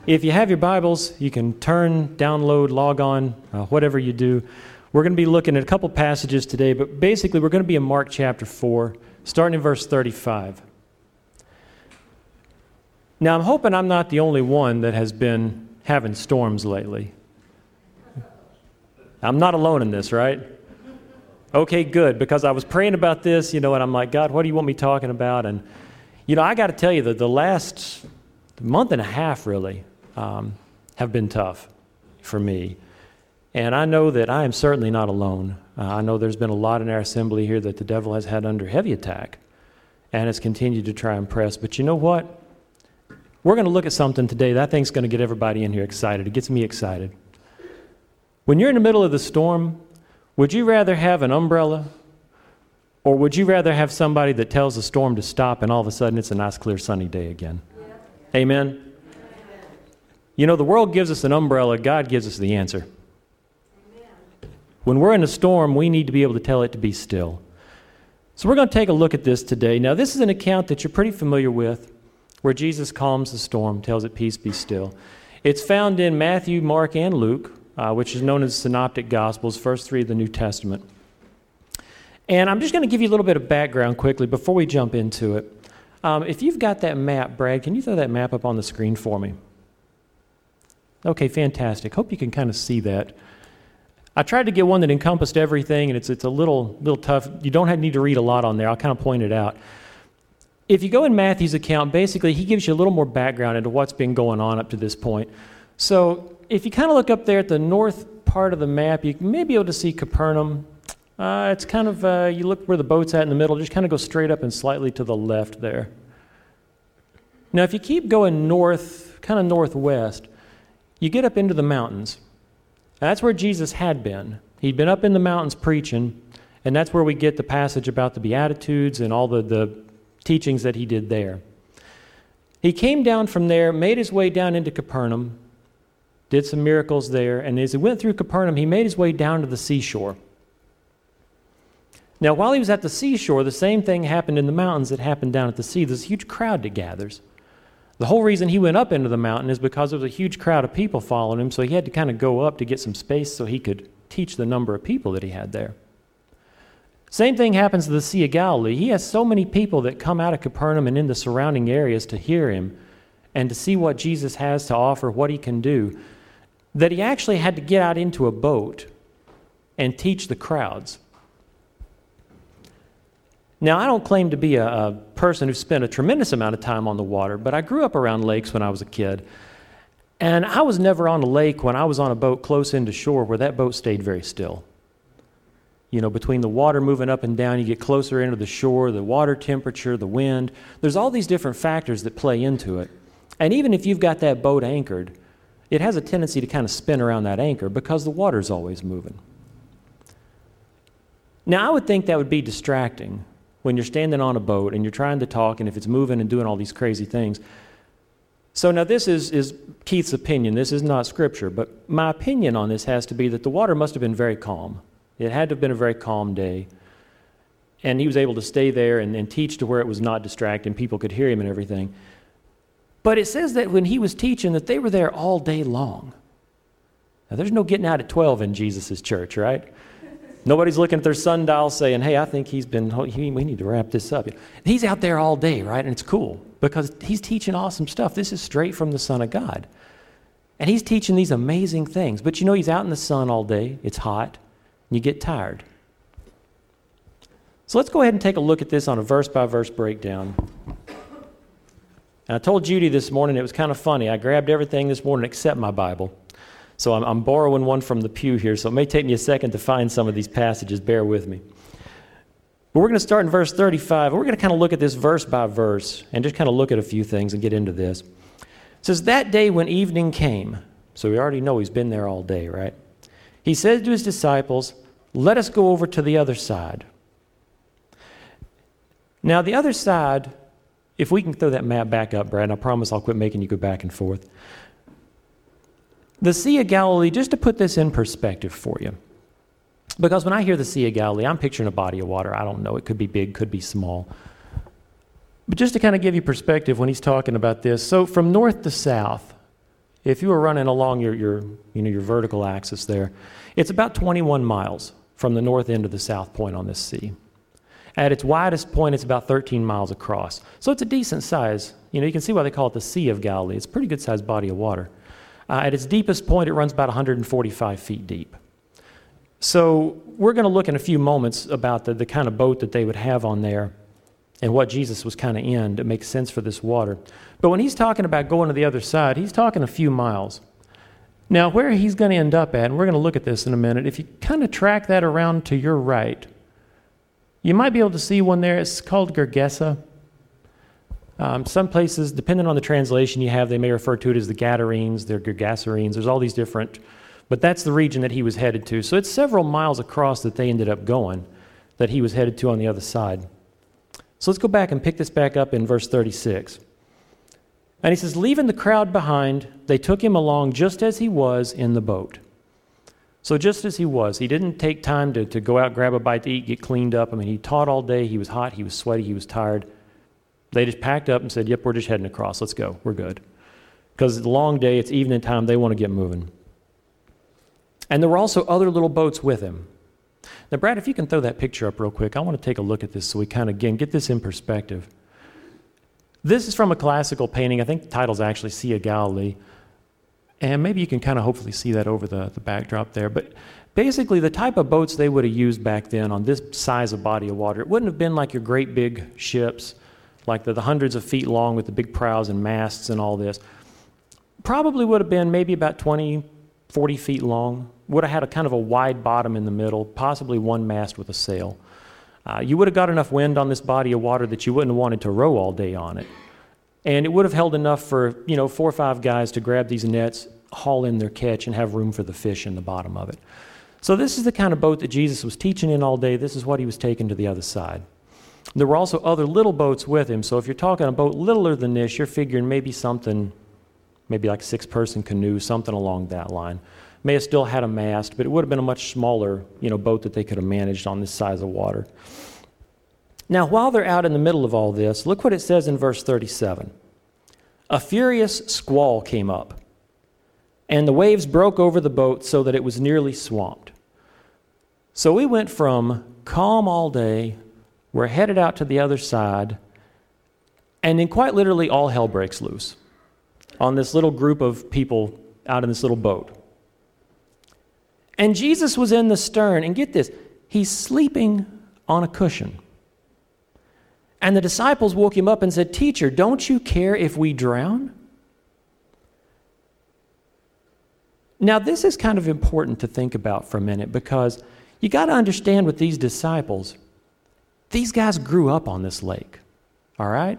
If you have your Bibles, you can turn, download, log on, whatever you do. We're going to be looking at a couple passages today, but basically we're going to be in Mark chapter 4, starting in verse 35. Now, I'm hoping I'm not the only one that has been having storms lately. I'm not alone in this, right? Okay, good, because I was praying about this, and I'm like, God, what do you want me talking about? And, I got to tell you that the last month and a half, really, have been tough for me. And I know that I am certainly not alone. I know there's been a lot in our assembly here that the devil has had under heavy attack and has continued to try and press. But you know what? We're going to look at something today that I think is going to get everybody in here excited. It gets me excited. When you're in the middle of the storm, would you rather have an umbrella, or would you rather have somebody that tells the storm to stop and all of a sudden it's a nice, clear, sunny day again? Yeah. Amen? The world gives us an umbrella. God gives us the answer. Amen. When we're in a storm, we need to be able to tell it to be still. So we're going to take a look at this today. Now, this is an account that you're pretty familiar with, where Jesus calms the storm, tells it, peace, be still. It's found in Matthew, Mark, and Luke, which is known as the Synoptic Gospels, first three of the New Testament. And I'm just going to give you a little bit of background quickly before we jump into it. If you've got that map, Brad, can you throw that map up on the screen for me? Okay, fantastic. Hope you can kind of see that. I tried to get one that encompassed everything, and it's a little tough. You don't need to read a lot on there. I'll kind of point it out. If you go in Matthew's account, basically he gives you a little more background into what's been going on up to this point. So if you kind of look up there at the north part of the map, you may be able to see Capernaum. It's kind of, you look where the boat's at in the middle, just kind of go straight up and slightly to the left there. Now if you keep going north, kind of northwest, you get up into the mountains. That's where Jesus had been. He'd been up in the mountains preaching, and that's where we get the passage about the Beatitudes and all the teachings that he did there. He came down from there, made his way down into Capernaum, did some miracles there, and as he went through Capernaum, he made his way down to the seashore. Now, while he was at the seashore, the same thing happened in the mountains that happened down at the sea. There's a huge crowd that gathers. The whole reason he went up into the mountain is because there was a huge crowd of people following him, so he had to kind of go up to get some space so he could teach the number of people that he had there. Same thing happens to the Sea of Galilee. He has so many people that come out of Capernaum and in the surrounding areas to hear him and to see what Jesus has to offer, what he can do, that he actually had to get out into a boat and teach the crowds. Now, I don't claim to be a person who spent a tremendous amount of time on the water, but I grew up around lakes when I was a kid. And I was never on a lake when I was on a boat close into shore where that boat stayed very still. Between the water moving up and down, you get closer into the shore, the water temperature, the wind. There's all these different factors that play into it. And even if you've got that boat anchored, it has a tendency to kind of spin around that anchor because the water's always moving. Now, I would think that would be distracting when you're standing on a boat and you're trying to talk, and if it's moving and doing all these crazy things. So now this is Keith's opinion. This is not Scripture, but my opinion on this has to be that the water must have been very calm. It had to have been a very calm day. And he was able to stay there and teach to where it was not distracting. People could hear him and everything. But it says that when he was teaching that they were there all day long. Now there's no getting out at 12 in Jesus' church, right? Nobody's looking at their sundial saying, hey, I think we need to wrap this up. He's out there all day, right? And it's cool because he's teaching awesome stuff. This is straight from the Son of God. And he's teaching these amazing things. But he's out in the sun all day. It's hot. And you get tired. So let's go ahead and take a look at this on a verse-by-verse breakdown. And I told Judy this morning it was kind of funny. I grabbed everything this morning except my Bible. So I'm borrowing one from the pew here, so it may take me a second to find some of these passages. Bear with me. But we're going to start in verse 35, and we're going to kind of look at this verse by verse and just kind of look at a few things and get into this. It says, that day when evening came, so we already know he's been there all day, right? He said to his disciples, let us go over to the other side. Now, the other side, if we can throw that map back up, Brad, and I promise I'll quit making you go back and forth. The Sea of Galilee, just to put this in perspective for you, because when I hear the Sea of Galilee, I'm picturing a body of water. I don't know. It could be big, could be small. But just to kind of give you perspective when he's talking about this, so from north to south, If you were running along your vertical axis there, it's about 21 miles from the north end to the south point on this sea. At its widest point, it's about 13 miles across. So it's a decent size. You can see why they call it the Sea of Galilee. It's a pretty good sized body of water. At its deepest point, it runs about 145 feet deep. So we're going to look in a few moments about the kind of boat that they would have on there and what Jesus was kind of in to make sense for this water. But when he's talking about going to the other side, he's talking a few miles. Now, where he's going to end up at, and we're going to look at this in a minute, if you kind of track that around to your right, you might be able to see one there. It's called Gergesa. Some places, depending on the translation you have, they may refer to it as the Gadarenes, they're Gergesarenes. There's all these different, but that's the region that he was headed to. So it's several miles across that they ended up going, that he was headed to on the other side. So let's go back and pick this back up in verse 36. And he says, leaving the crowd behind, they took him along just as he was in the boat. So just as he was, he didn't take time to go out, grab a bite to eat, get cleaned up. I mean, he taught all day. He was hot. He was sweaty. He was tired. They just packed up and said, yep, we're just heading across. Let's go. We're good. Because it's a long day. It's evening time. They want to get moving. And there were also other little boats with him. Now, Brad, if you can throw that picture up real quick, I want to take a look at this so we kind of, again, get this in perspective. This is from a classical painting. I think the title's actually Sea of Galilee. And maybe you can kind of hopefully see that over the backdrop there. But basically, the type of boats they would have used back then on this size of body of water, it wouldn't have been like your great big ships, like the hundreds of feet long with the big prows and masts and all this. Probably would have been maybe about 20, 40 feet long. Would have had a kind of a wide bottom in the middle, possibly one mast with a sail. You would have got enough wind on this body of water that you wouldn't have wanted to row all day on it. And it would have held enough for, 4 or 5 guys to grab these nets, haul in their catch, and have room for the fish in the bottom of it. So this is the kind of boat that Jesus was teaching in all day. This is what he was taking to the other side. There were also other little boats with him. So if you're talking a boat littler than this, you're figuring maybe something, maybe like a 6-person canoe, something along that line. May have still had a mast, but it would have been a much smaller, boat that they could have managed on this size of water. Now, while they're out in the middle of all this, look what it says in verse 37. A furious squall came up, and the waves broke over the boat so that it was nearly swamped. So we went from calm all day, we're headed out to the other side, and then quite literally all hell breaks loose on this little group of people out in this little boat. And Jesus was in the stern, and get this, he's sleeping on a cushion. And the disciples woke him up and said, "Teacher, don't you care if we drown?" Now, this is kind of important to think about for a minute, because you got to understand with these disciples, these guys grew up on this lake, all right?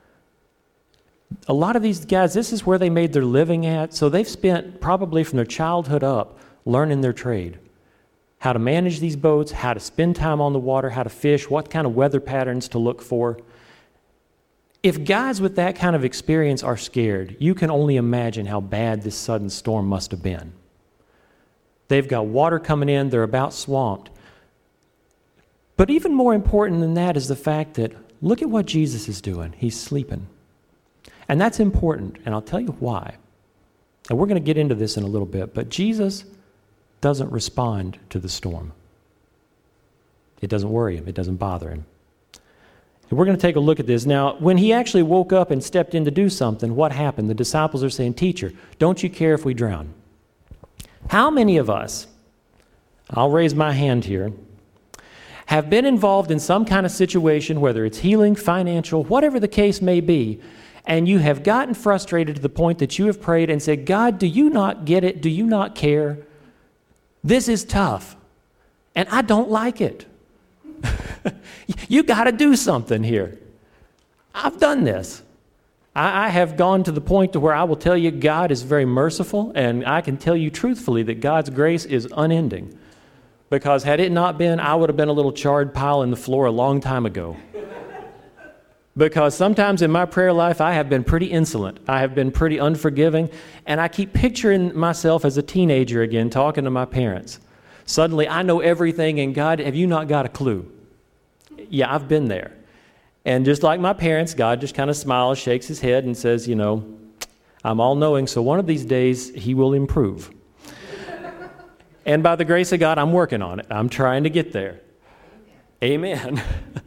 A lot of these guys, this is where they made their living at, so they've spent probably from their childhood up learning their trade. How to manage these boats, how to spend time on the water, how to fish, what kind of weather patterns to look for. If guys with that kind of experience are scared, you can only imagine how bad this sudden storm must have been. They've got water coming in, they're about swamped. But even more important than that is the fact that look at what Jesus is doing. He's sleeping. And that's important, and I'll tell you why. And we're going to get into this in a little bit, but Jesus doesn't respond to the storm. It doesn't worry him. It doesn't bother him. And we're going to take a look at this. Now, when he actually woke up and stepped in to do something, what happened? The disciples are saying, "Teacher, don't you care if we drown?" How many of us, I'll raise my hand here, have been involved in some kind of situation, whether it's healing, financial, whatever the case may be, and you have gotten frustrated to the point that you have prayed and said, "God, do you not get it? Do you not care? This is tough, and I don't like it. You got to do something here." I've done this. I have gone to the point to where I will tell you God is very merciful, and I can tell you truthfully that God's grace is unending. Because had it not been, I would have been a little charred pile in the floor a long time ago. Because sometimes in my prayer life, I have been pretty insolent. I have been pretty unforgiving. And I keep picturing myself as a teenager again, talking to my parents. Suddenly, I know everything, and God, have you not got a clue? Yeah, I've been there. And just like my parents, God just kind of smiles, shakes his head, and says, I'm all-knowing, so one of these days he will improve. And by the grace of God, I'm working on it. I'm trying to get there. Amen.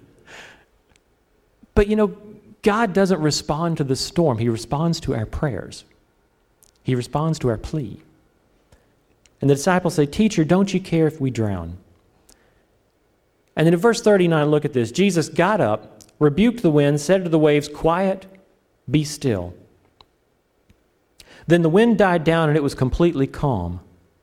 But God doesn't respond to the storm. He responds to our prayers. He responds to our plea. And the disciples say, "Teacher, don't you care if we drown?" And then in verse 39, look at this. Jesus got up, rebuked the wind, said to the waves, "Quiet, be still." Then the wind died down and it was completely calm.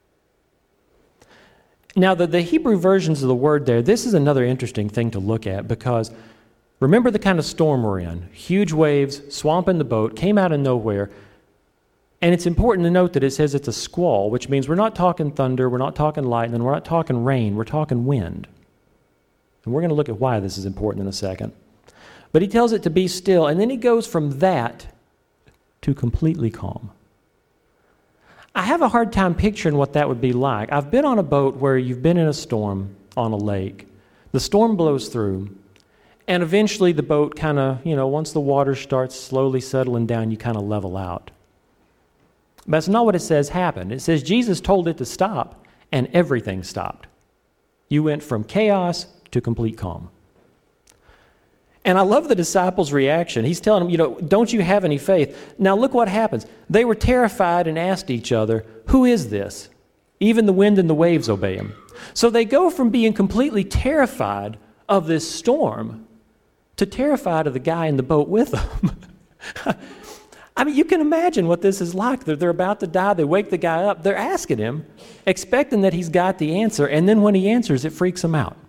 Now, the Hebrew versions of the word there, this is another interesting thing to look at, because remember the kind of storm we're in. Huge waves, swamping the boat, came out of nowhere. And it's important to note that it says it's a squall, which means we're not talking thunder, we're not talking lightning, we're not talking rain, we're talking wind. And we're going to look at why this is important in a second. But he tells it to be still, and then he goes from that to completely calm. I have a hard time picturing what that would be like. I've been on a boat where you've been in a storm on a lake. The storm blows through, and eventually the boat kind of, once the water starts slowly settling down, you kind of level out. But that's not what it says happened. It says Jesus told it to stop, and everything stopped. You went from chaos to complete calm. And I love the disciples' reaction. He's telling them, don't you have any faith? Now look what happens. They were terrified and asked each other, "Who is this? Even the wind and the waves obey him." So they go from being completely terrified of this storm to terrified of the guy in the boat with them. I mean, you can imagine what this is like. They're about to die. They wake the guy up. They're asking him, expecting that he's got the answer. And then when he answers, it freaks them out.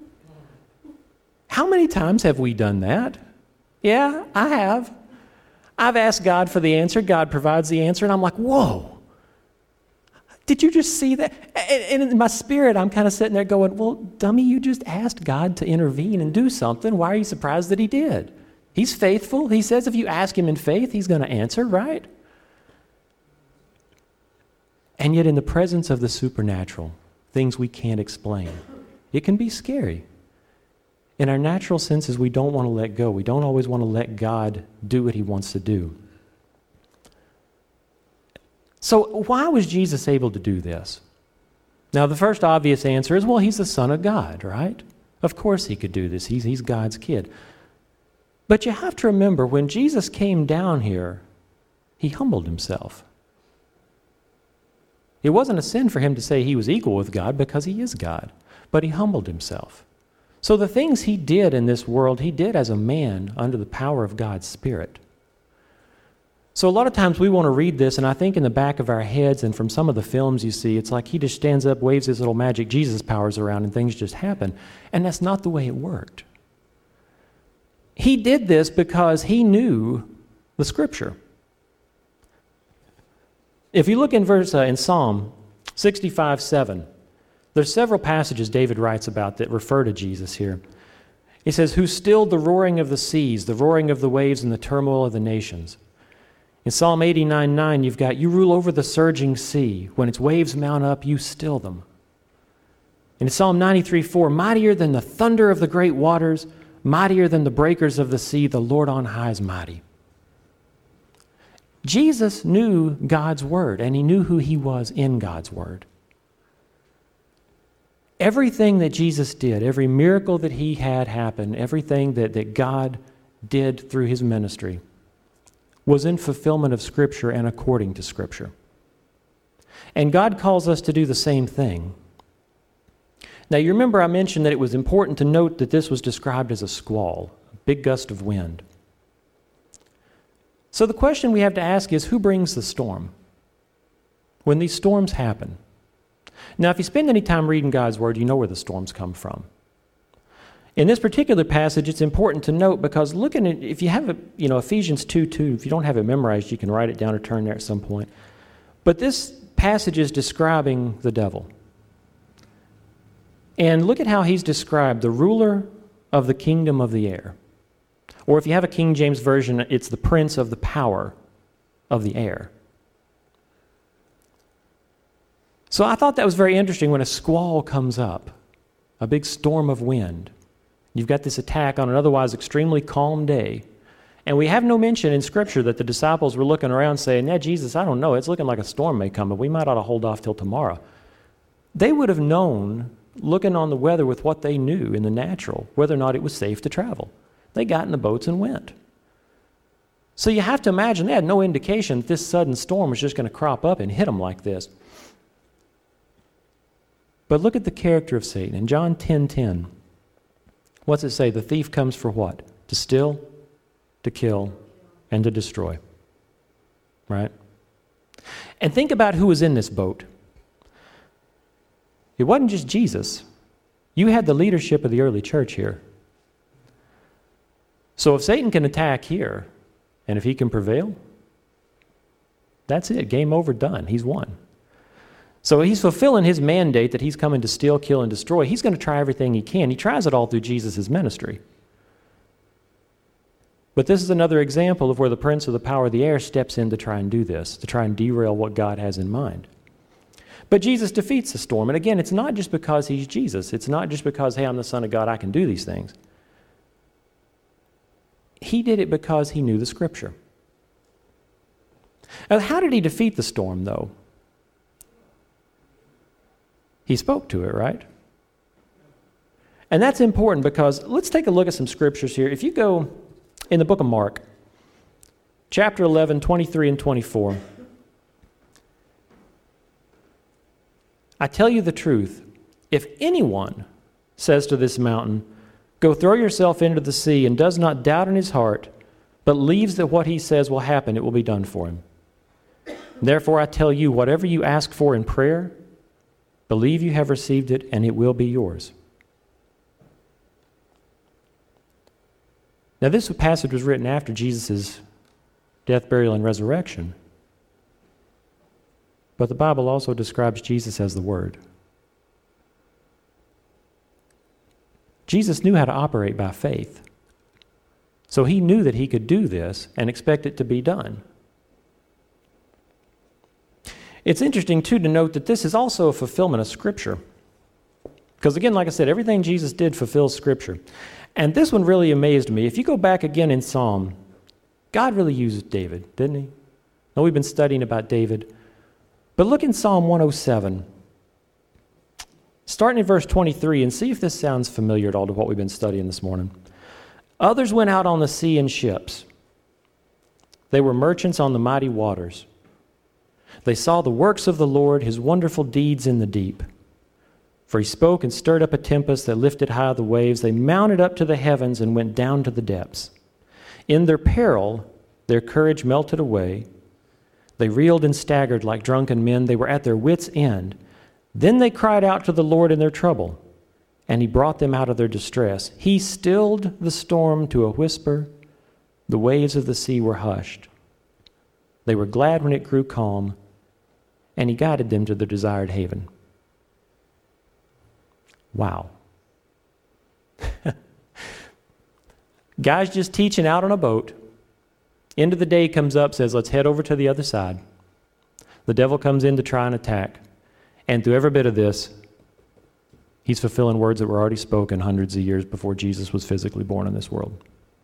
How many times have we done that? Yeah, I have. I've asked God for the answer. God provides the answer. And I'm like, whoa. Did you just see that? And in my spirit, I'm kind of sitting there going, well, dummy, you just asked God to intervene and do something. Why are you surprised that he did? He's faithful. He says if you ask him in faith, he's going to answer, right? And yet in the presence of the supernatural, things we can't explain, it can be scary. In our natural senses, we don't want to let go. We don't always want to let God do what he wants to do. So why was Jesus able to do this? Now, the first obvious answer is, well, he's the Son of God, right? Of course he could do this. He's God's kid. But you have to remember, when Jesus came down here, he humbled himself. It wasn't a sin for him to say he was equal with God because he is God, but he humbled himself. So the things he did in this world, he did as a man under the power of God's Spirit. So a lot of times we want to read this, and I think in the back of our heads and from some of the films you see, it's like he just stands up, waves his little magic Jesus powers around, and things just happen. And that's not the way it worked. He did this because he knew the Scripture. If you look in Psalm 65:7, there's several passages David writes about that refer to Jesus here. He says, "Who stilled the roaring of the seas, the roaring of the waves, and the turmoil of the nations." In Psalm 89:9, you've got, "You rule over the surging sea. When its waves mount up, you still them." And in Psalm 93:4, "Mightier than the thunder of the great waters, mightier than the breakers of the sea, the Lord on high is mighty." Jesus knew God's word, and he knew who he was in God's word. Everything that Jesus did, every miracle that he had happen, everything that God did through his ministry was in fulfillment of Scripture and according to Scripture. And God calls us to do the same thing. Now, you remember I mentioned that it was important to note that this was described as a squall, a big gust of wind. So the question we have to ask is, who brings the storm? When these storms happen. Now, if you spend any time reading God's Word, you know where the storms come from. In this particular passage, it's important to note because looking at, if you have Ephesians 2:2, if you don't have it memorized, you can write it down or turn there at some point. But this passage is describing the devil. And look at how he's described, the ruler of the kingdom of the air. Or if you have a King James Version, it's the prince of the power of the air. So I thought that was very interesting when a squall comes up, a big storm of wind. You've got this attack on an otherwise extremely calm day, And we have no mention in Scripture that the disciples were looking around saying, yeah, Jesus, I don't know. It's looking like a storm may come, but we might ought to hold off till tomorrow. They would have known, looking on the weather with what they knew in the natural, whether or not it was safe to travel. They got in the boats and went. So you have to imagine they had no indication that this sudden storm was just going to crop up and hit them like this. But look at the character of Satan. In John 10:10, what's it say? The thief comes for what? To steal, to kill, and to destroy. Right? And think about who was in this boat. It wasn't just Jesus. You had the leadership of the early church here. So if Satan can attack here, and if he can prevail, that's it. Game over, done. He's won. So he's fulfilling his mandate that he's coming to steal, kill, and destroy. He's going to try everything he can. He tries it all through Jesus' ministry. But this is another example of where the prince of the power of the air steps in to try and do this, to try and derail what God has in mind. But Jesus defeats the storm. And again, it's not just because he's Jesus. It's not just because, hey, I'm the Son of God, I can do these things. He did it because he knew the Scripture. Now, how did he defeat the storm, though? He spoke to it, right? And that's important because let's take a look at some scriptures here. If you go in the book of Mark, chapter 11, 23 and 24, I tell you the truth, if anyone says to this mountain, go throw yourself into the sea, and does not doubt in his heart, but believes that what he says will happen, it will be done for him. Therefore I tell you, whatever you ask for in prayer, believe you have received it, and it will be yours. Now this passage was written after Jesus' death, burial, and resurrection. But the Bible also describes Jesus as the Word. Jesus knew how to operate by faith. So he knew that he could do this and expect it to be done. It's interesting, too, to note that this is also a fulfillment of Scripture. Because, again, like I said, everything Jesus did fulfills Scripture. And this one really amazed me. If you go back again in Psalm, God really used David, didn't he? Now, we've been studying about David. But look in Psalm 107, starting in verse 23, and see if this sounds familiar at all to what we've been studying this morning. Others went out on the sea in ships. They were merchants on the mighty waters. They saw the works of the Lord, his wonderful deeds in the deep. For he spoke and stirred up a tempest that lifted high the waves. They mounted up to the heavens and went down to the depths. In their peril, their courage melted away. They reeled and staggered like drunken men. They were at their wits' end. Then they cried out to the Lord in their trouble, and he brought them out of their distress. He stilled the storm to a whisper. The waves of the sea were hushed. They were glad when it grew calm, and he guided them to their desired haven. Wow. Guy's just teaching out on a boat. End of the day comes up, says, let's head over to the other side. The devil comes in to try and attack. And through every bit of this, he's fulfilling words that were already spoken hundreds of years before Jesus was physically born in this world.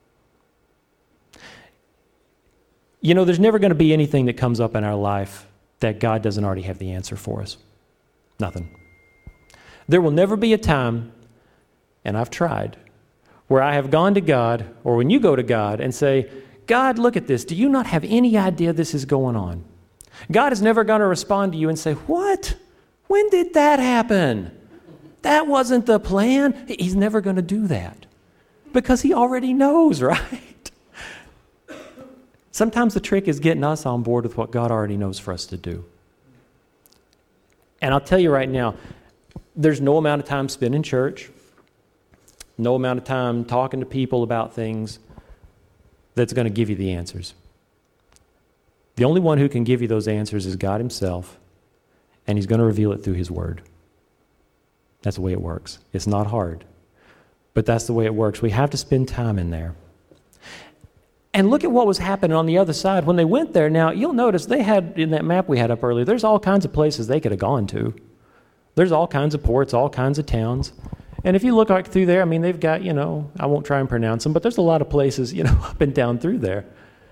You know, there's never going to be anything that comes up in our life that God doesn't already have the answer for us. Nothing. There will never be a time, and I've tried, where I have gone to God, or when you go to God and say, God, look at this. Do you not have any idea this is going on? God is never going to respond to you and say, what? When did that happen? That wasn't the plan. He's never going to do that because he already knows, right? Sometimes the trick is getting us on board with what God already knows for us to do. And I'll tell you right now, there's no amount of time spent in church, no amount of time talking to people about things that's going to give you the answers. The only one who can give you those answers is God himself, and he's going to reveal it through his word. That's the way it works. It's not hard, but that's the way it works. We have to spend time in there. And look at what was happening on the other side. When they went there, now you'll notice they had, in that map we had up earlier, there's all kinds of places they could have gone to. There's all kinds of ports, all kinds of towns. And if you look like through there, I mean, they've got, I won't try and pronounce them, but there's a lot of places, up and down through there.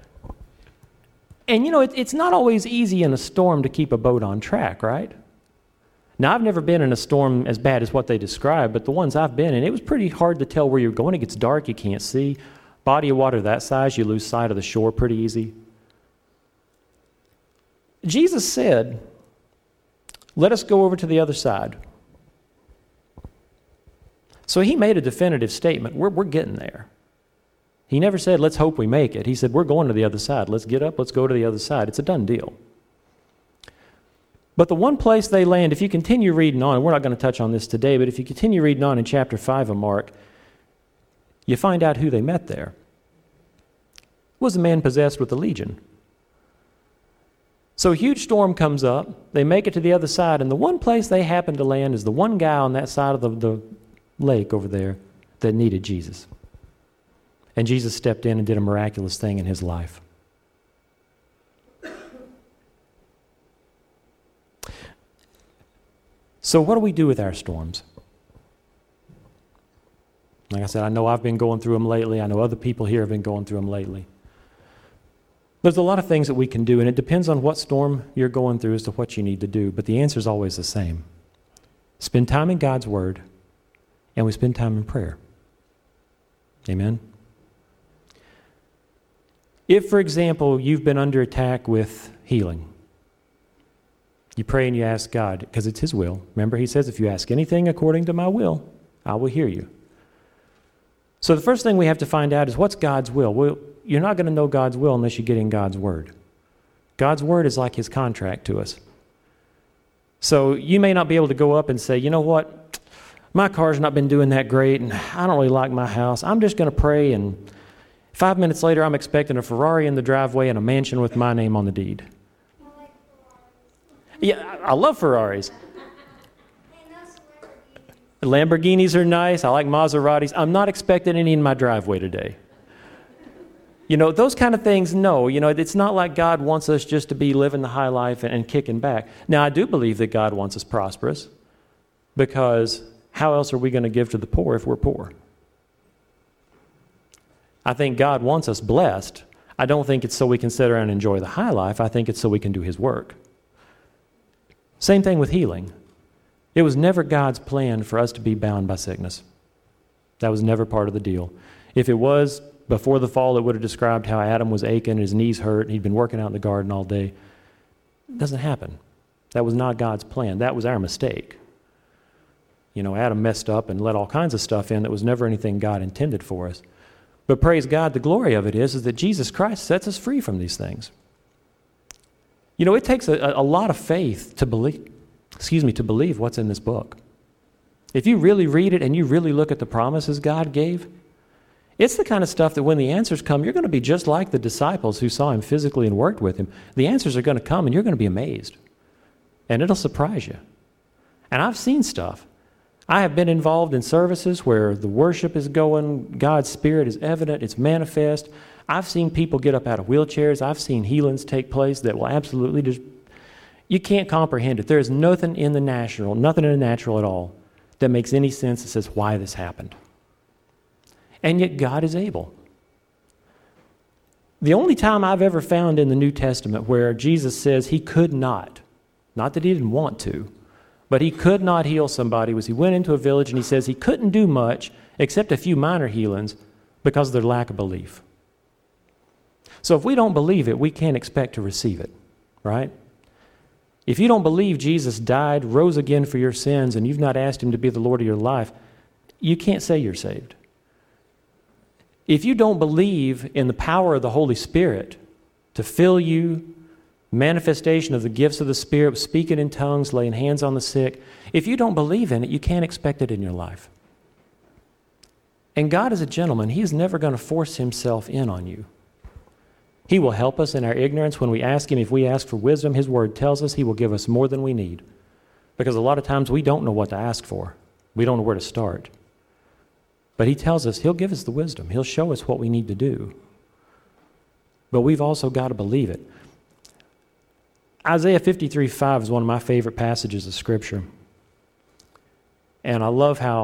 And, it's not always easy in a storm to keep a boat on track, right? Now, I've never been in a storm as bad as what they describe, but the ones I've been in, it was pretty hard to tell where you're going. It gets dark, you can't see. Body of water that size, you lose sight of the shore pretty easy. Jesus said, let us go over to the other side. So he made a definitive statement. We're getting there. He never said, let's hope we make it. He said, we're going to the other side. Let's get up, let's go to the other side. It's a done deal. But the one place they land, if you continue reading on, and we're not going to touch on this today, but if you continue reading on in chapter 5 of Mark, you find out who they met there. It was a man possessed with a legion. So a huge storm comes up, they make it to the other side, and the one place they happen to land is the one guy on that side of the lake over there that needed Jesus. And Jesus stepped in and did a miraculous thing in his life. So what do we do with our storms? Like I said, I know I've been going through them lately. I know other people here have been going through them lately. There's a lot of things that we can do, and it depends on what storm you're going through as to what you need to do, but the answer is always the same. Spend time in God's Word, and we spend time in prayer. Amen? If, for example, you've been under attack with healing, you pray and you ask God, because it's His will. Remember, He says, if you ask anything according to my will, I will hear you. So the first thing we have to find out is what's God's will? Well, you're not going to know God's will unless you get in God's Word. God's Word is like His contract to us. So you may not be able to go up and say, you know what, my car's not been doing that great, and I don't really like my house. I'm just going to pray, and 5 minutes later, I'm expecting a Ferrari in the driveway and a mansion with my name on the deed. Yeah, I love Ferraris. Lamborghinis are nice. I like Maseratis. I'm not expecting any in my driveway today. Those kind of things, no. It's not like God wants us just to be living the high life and kicking back. Now, I do believe that God wants us prosperous, because how else are we going to give to the poor if we're poor? I think God wants us blessed. I don't think it's so we can sit around and enjoy the high life. I think it's so we can do His work. Same thing with healing. It was never God's plan for us to be bound by sickness. That was never part of the deal. If it was, before the fall, it would have described how Adam was aching, his knees hurt, and he'd been working out in the garden all day. It doesn't happen. That was not God's plan. That was our mistake. Adam messed up and let all kinds of stuff in that was never anything God intended for us. But praise God, the glory of it is that Jesus Christ sets us free from these things. It takes a lot of faith to believe what's in this book. If you really read it and you really look at the promises God gave, it's the kind of stuff that when the answers come, you're going to be just like the disciples who saw Him physically and worked with Him. The answers are going to come and you're going to be amazed. And it'll surprise you. And I've seen stuff. I have been involved in services where the worship is going, God's Spirit is evident, it's manifest. I've seen people get up out of wheelchairs. I've seen healings take place that will absolutely just, you can't comprehend it. There is nothing in the natural at all that makes any sense that says why this happened. And yet God is able. The only time I've ever found in the New Testament where Jesus says He could not that He didn't want to, but He could not heal somebody, was He went into a village and He says He couldn't do much except a few minor healings because of their lack of belief. So if we don't believe it, we can't expect to receive it, right? If you don't believe Jesus died, rose again for your sins, and you've not asked Him to be the Lord of your life, you can't say you're saved. If you don't believe in the power of the Holy Spirit to fill you, manifestation of the gifts of the Spirit, speaking in tongues, laying hands on the sick, if you don't believe in it, you can't expect it in your life. And God is a gentleman. He is never going to force Himself in on you. He will help us in our ignorance when we ask Him. If we ask for wisdom, His Word tells us He will give us more than we need. Because a lot of times we don't know what to ask for. We don't know where to start. But He tells us He'll give us the wisdom. He'll show us what we need to do. But we've also got to believe it. Isaiah 53:5 is one of my favorite passages of Scripture. And I love how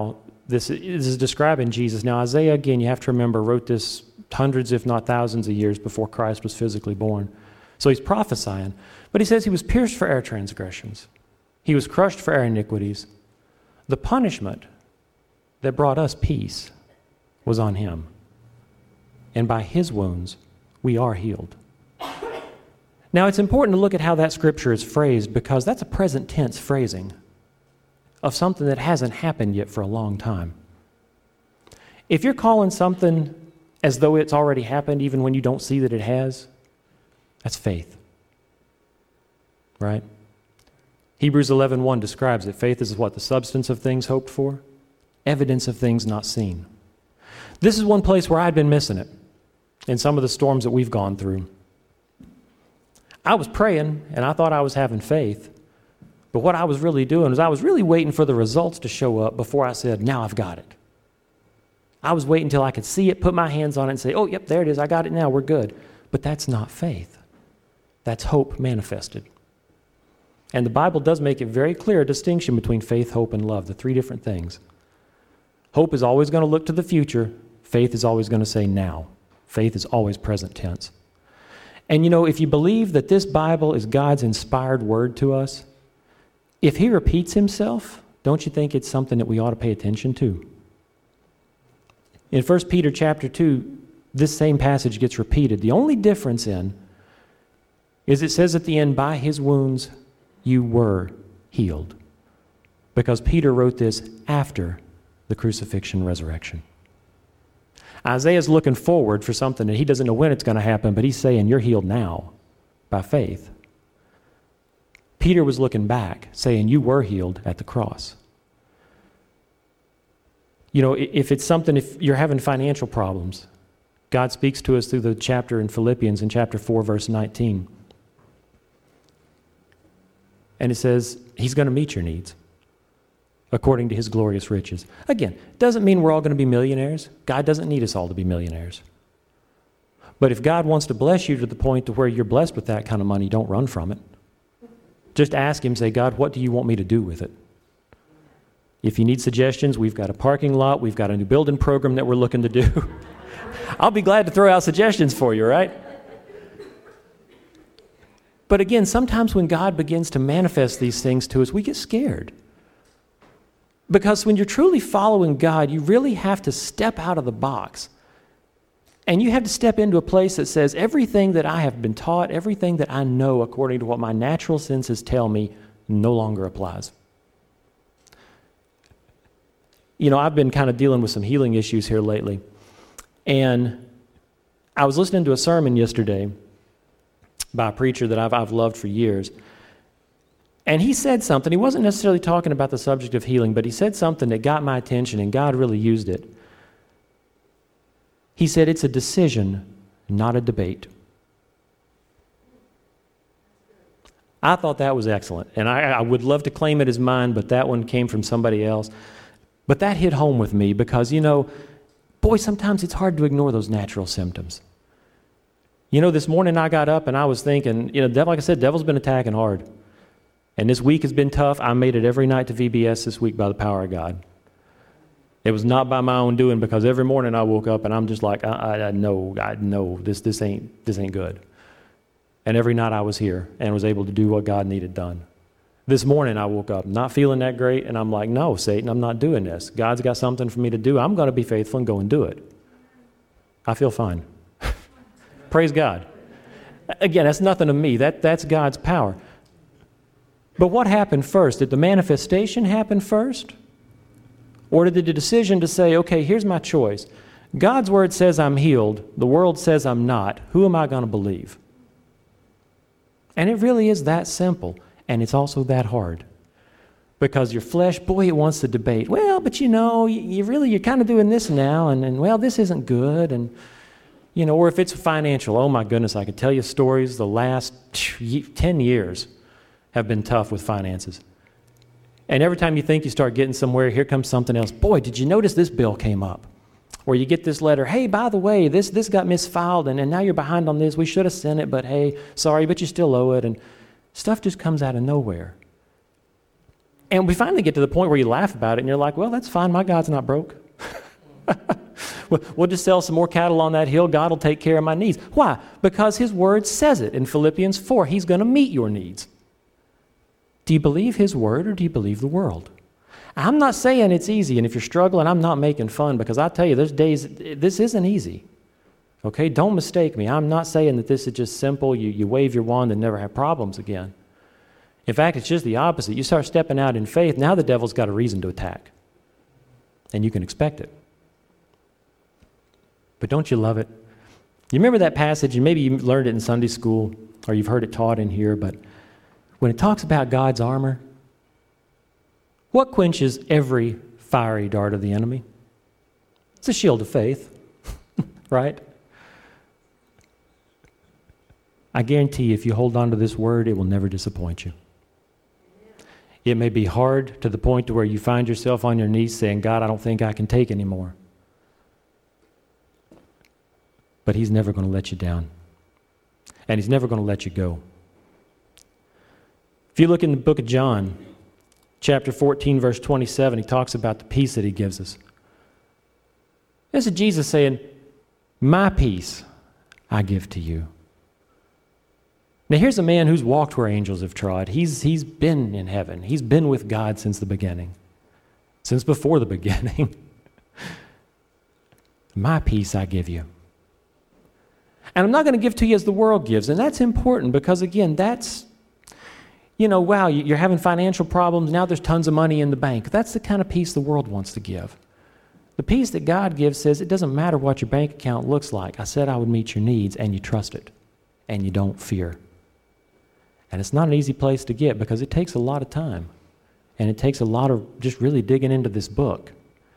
This is describing Jesus. Now, Isaiah, again, you have to remember, wrote this hundreds, if not thousands of years before Christ was physically born. So he's prophesying. But he says he was pierced for our transgressions. He was crushed for our iniquities. The punishment that brought us peace was on him. And by his wounds, we are healed. Now, it's important to look at how that scripture is phrased, because that's a present tense phrasing of something that hasn't happened yet for a long time. If you're calling something as though it's already happened, even when you don't see that it has, that's faith. Right? Hebrews 11:1 describes it. Faith is what? The substance of things hoped for, evidence of things not seen. This is one place where I'd been missing it in some of the storms that we've gone through. I was praying, and I thought I was having faith, but what I was really doing was I was really waiting for the results to show up before I said, now I've got it. I was waiting until I could see it, put my hands on it, and say, oh, yep, there it is, I got it now, we're good. But that's not faith. That's hope manifested. And the Bible does make it very clear a distinction between faith, hope, and love, the three different things. Hope is always going to look to the future. Faith is always going to say now. Faith is always present tense. And you know, if you believe that this Bible is God's inspired word to us, if he repeats himself, don't you think it's something that we ought to pay attention to? In 1 Peter chapter 2, this same passage gets repeated. The only difference is it says at the end, by his wounds you were healed. Because Peter wrote this after the crucifixion and resurrection. Isaiah's looking forward for something that he doesn't know when it's going to happen, but he's saying you're healed now by faith. Peter was looking back, saying you were healed at the cross. You know, if you're having financial problems, God speaks to us through the chapter in Philippians in chapter 4, verse 19. And it says he's going to meet your needs according to his glorious riches. Again, doesn't mean we're all going to be millionaires. God doesn't need us all to be millionaires. But if God wants to bless you to the point to where you're blessed with that kind of money, don't run from it. Just ask him, say, God, what do you want me to do with it? If you need suggestions, we've got a parking lot, we've got a new building program that we're looking to do. I'll be glad to throw out suggestions for you, right? But again, sometimes when God begins to manifest these things to us, we get scared. Because when you're truly following God, you really have to step out of the box. And you have to step into a place that says, everything that I have been taught, everything that I know according to what my natural senses tell me, no longer applies. You know, I've been kind of dealing with some healing issues here lately. And I was listening to a sermon yesterday by a preacher that I've loved for years. And he said something. He wasn't necessarily talking about the subject of healing, but he said something that got my attention, and God really used it. He said, it's a decision, not a debate. I thought that was excellent, and I would love to claim it as mine, but that one came from somebody else. But that hit home with me because, you know, boy, sometimes it's hard to ignore those natural symptoms. You know, this morning I got up and I was thinking, you know, like I said, devil's been attacking hard. And this week has been tough. I made it every night to VBS this week by the power of God. It was not by my own doing, because every morning I woke up and I'm just like, I know this ain't good. And every night I was here and was able to do what God needed done. This morning I woke up not feeling that great, and I'm like, no, Satan, I'm not doing this. God's got something for me to do. I'm going to be faithful and go and do it. I feel fine. Praise God. Again, that's nothing to me. That's God's power. But what happened first? Did the manifestation happen first? Or did the decision to say, okay, here's my choice. God's word says I'm healed. The world says I'm not. Who am I going to believe? And it really is that simple. And it's also that hard. Because your flesh, boy, it wants to debate. Well, but you know, you're kind of doing this now. And well, this isn't good. And, you know, or if it's financial, oh my goodness, I could tell you stories. The last 10 years have been tough with finances. And every time you think you start getting somewhere, here comes something else. Boy, did you notice this bill came up? Or you get this letter, hey, by the way, this got misfiled, and now you're behind on this. We should have sent it, but hey, sorry, but you still owe it. And stuff just comes out of nowhere. And we finally get to the point where you laugh about it and you're like, well, that's fine. My God's not broke. We'll just sell some more cattle on that hill. God will take care of my needs. Why? Because His Word says it in Philippians 4. He's going to meet your needs. Do you believe His Word or do you believe the world? I'm not saying it's easy, and if you're struggling, I'm not making fun, because I tell you, there's days, this isn't easy. Okay, don't mistake me. I'm not saying that this is just simple, you wave your wand and never have problems again. In fact, it's just the opposite. You start stepping out in faith, now the devil's got a reason to attack. And you can expect it. But don't you love it? You remember that passage, and maybe you learned it in Sunday school, or you've heard it taught in here, but when it talks about God's armor, what quenches every fiery dart of the enemy? It's a shield of faith, right? I guarantee you, if you hold on to this word, it will never disappoint you. It may be hard to the point to where you find yourself on your knees saying, God, I don't think I can take anymore. But He's never going to let you down. And He's never going to let you go. If you look in the book of John, chapter 14, verse 27, He talks about the peace that He gives us. This is Jesus saying, my peace I give to you. Now here's a man who's walked where angels have trod. He's been in heaven. He's been with God since the beginning. Since before the beginning. My peace I give you. And I'm not going to give to you as the world gives. And that's important because, again, that's, wow, you're having financial problems. Now there's tons of money in the bank. That's the kind of peace the world wants to give. The peace that God gives says it doesn't matter what your bank account looks like. I said I would meet your needs, and you trust it, and you don't fear. And it's not an easy place to get because it takes a lot of time, and it takes a lot of just really digging into this book.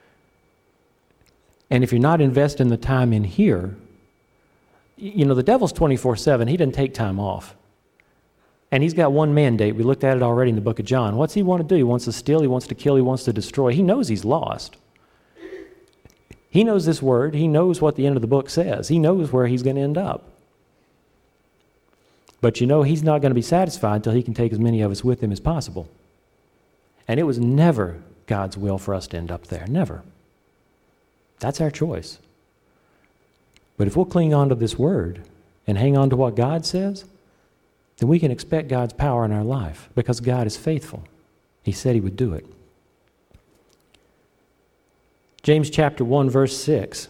And if you're not investing the time in here, the devil's 24/7. He doesn't take time off. And he's got one mandate. We looked at it already in the book of John. What's he want to do? He wants to steal, he wants to kill, he wants to destroy. He knows he's lost. He knows this word. He knows what the end of the book says. He knows where he's going to end up. But he's not going to be satisfied until he can take as many of us with him as possible. And it was never God's will for us to end up there. Never. That's our choice. But if we'll cling on to this word and hang on to what God says, then we can expect God's power in our life because God is faithful. He said He would do it. James chapter 1, verse 6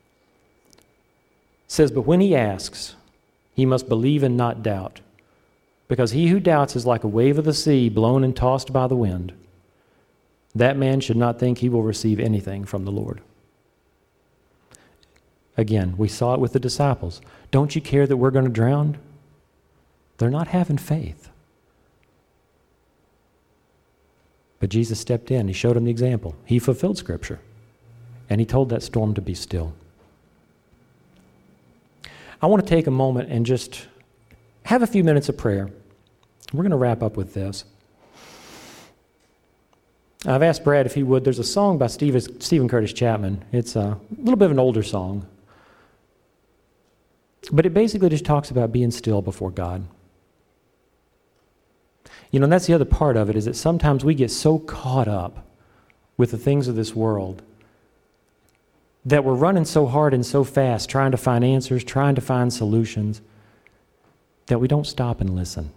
says, but when he asks, he must believe and not doubt, because he who doubts is like a wave of the sea blown and tossed by the wind. That man should not think he will receive anything from the Lord. Again, we saw it with the disciples. Don't you care that we're going to drown? They're not having faith. But Jesus stepped in. He showed them the example. He fulfilled Scripture. And He told that storm to be still. I want to take a moment and just have a few minutes of prayer. We're going to wrap up with this. I've asked Brad if he would. There's a song by Stephen Curtis Chapman. It's a little bit of an older song. But it basically just talks about being still before God. And that's the other part of it, is that sometimes we get so caught up with the things of this world that we're running so hard and so fast, trying to find answers, trying to find solutions, that we don't stop and listen.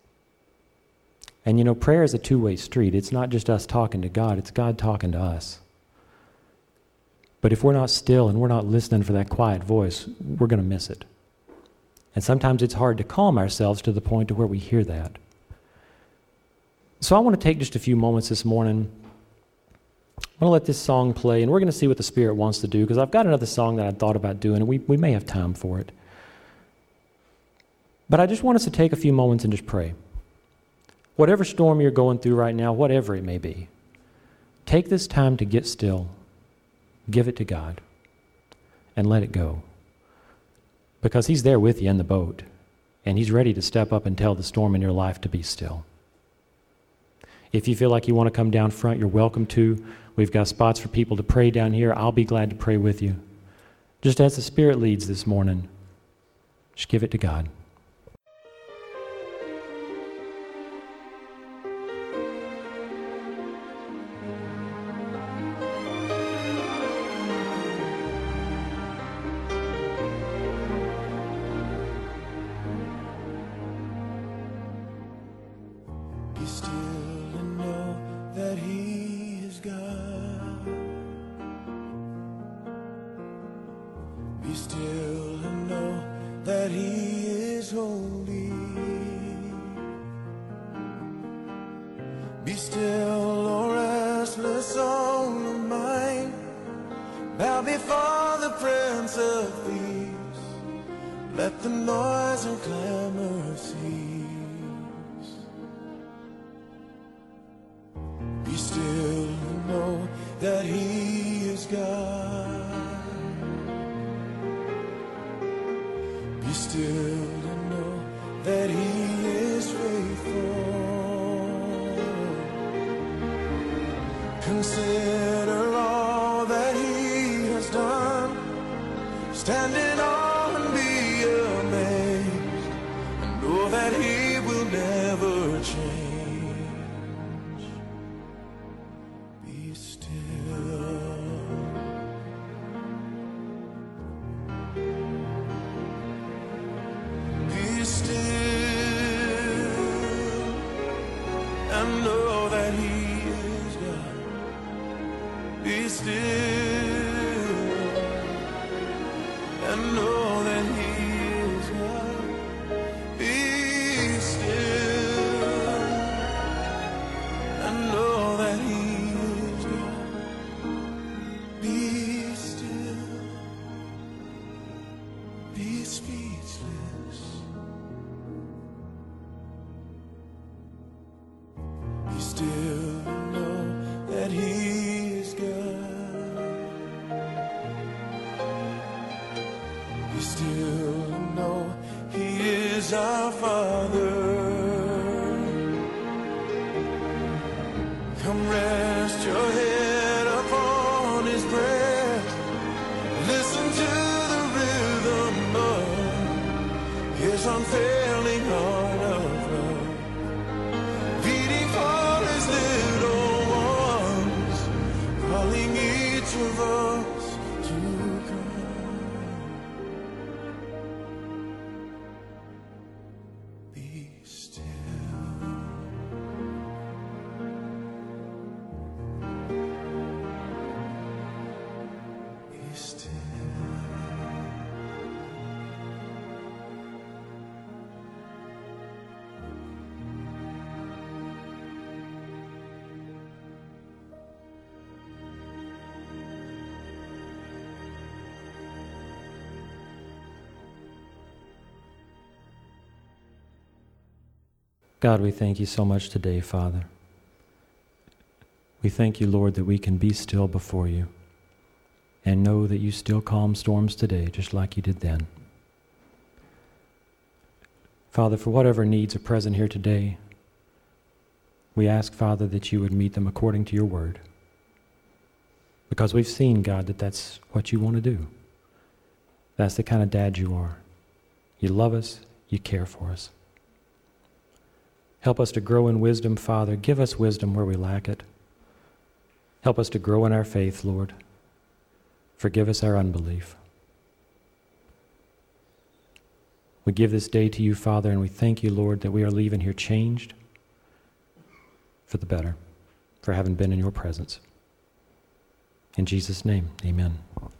And prayer is a two-way street. It's not just us talking to God, it's God talking to us. But if we're not still and we're not listening for that quiet voice, we're going to miss it. And sometimes it's hard to calm ourselves to the point to where we hear that. So I want to take just a few moments this morning. I'm going to let this song play, and we're going to see what the Spirit wants to do, because I've got another song that I thought about doing, and we may have time for it. But I just want us to take a few moments and just pray. Whatever storm you're going through right now, whatever it may be, take this time to get still, give it to God, and let it go. Because He's there with you in the boat, and He's ready to step up and tell the storm in your life to be still. If you feel like you want to come down front, you're welcome to. We've got spots for people to pray down here. I'll be glad to pray with you. Just as the Spirit leads this morning, just give it to God. Be still, O restless soul of mine. Bow before the Prince of Peace. Let the noise and clamor cease. Be still and know that He is God. Be still and know that He is faithful. Consider all that He has done. Stand in awe and be amazed, and know that He will never change. Be still. Be still and know that He is God. Be still and know that He is God. Be still and know that He is God. Be still. Be speechless. Be still and know that He is God. Be still and know He is our Father. Come rest your head upon His breast. Listen to the rhythm of His unfailing heart of love, beating for His little ones, calling each of us to come. Be still. Be still. God, we thank you so much today, Father. We thank you, Lord, that we can be still before you and know that you still calm storms today, just like you did then. Father, for whatever needs are present here today, we ask, Father, that you would meet them according to your word. Because we've seen, God, that that's what you want to do. That's the kind of dad you are. You love us, you care for us. Help us to grow in wisdom, Father. Give us wisdom where we lack it. Help us to grow in our faith, Lord. Forgive us our unbelief. We give this day to you, Father, and we thank you, Lord, that we are leaving here changed for the better, for having been in your presence. In Jesus' name, amen.